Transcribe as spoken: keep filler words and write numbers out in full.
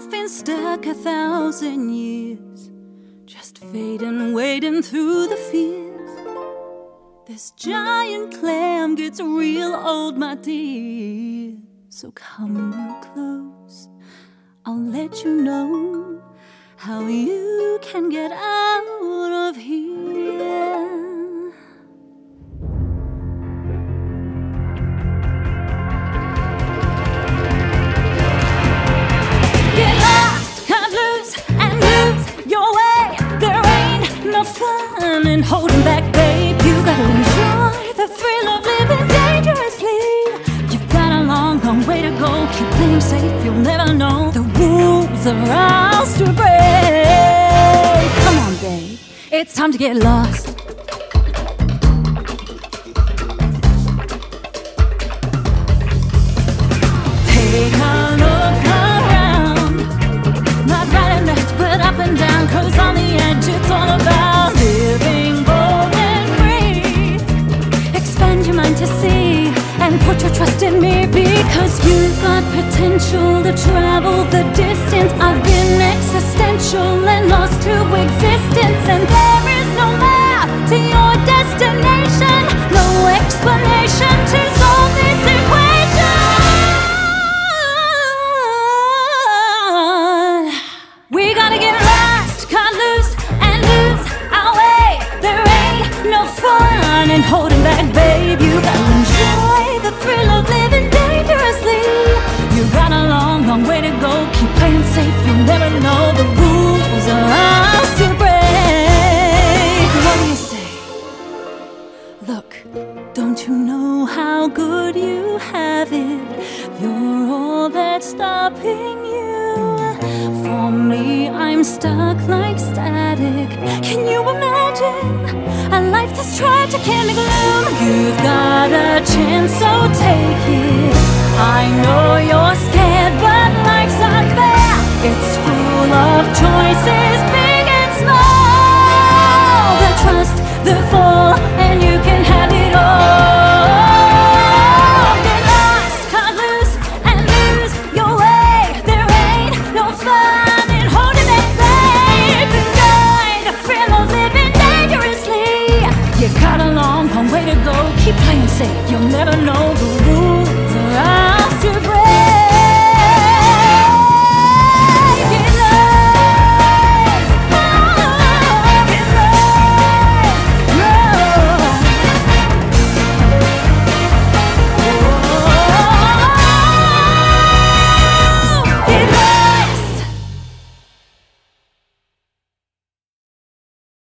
been stuck a thousand years, just fading, wading through the fears. This giant clam gets real old, my dear. So come real close, I'll let you know how you can get out of here. Get lost, cut loose, and lose your way. There ain't no fun in holding back, babe. You gotta enjoy the thrill of living dangerously. You've got a long, long way to go. Keep playing safe, you'll never know the rules are ours to break. Come on, babe, it's time to get lost. Take a look around, not right and left, but up and down, 'cause on the edge it's all about living bold and free. Expand your mind to see, and put your trust in me, because you've got potential to travel the distance. I've been existential and lost to existence, and there is no map to your destination, no explanation to solve this equation. We gotta get lost, cut loose, and lose our way. There ain't no fun in holding back, babe. You gotta enjoy the thrill of living dangerously. You got a long, long way to go. Keep playing safe, you'll never know the rules are ours to break. What do you say? Look, don't you know how good you have it? You're all that's stopping you. For me, I'm stuck like static. Can you imagine a life that's tragic in the gloom? You've got a chance, so take it. I know you're scared, but life's unfair. It's full of choices, big and small. The trust, the fall, and you can have it all. Get lost, cut loose, and lose your way. There ain't no fun in holding that, babe. Enjoy the thrill of living dangerously. You got a long, long way to go. Keep playing safe, you'll never know the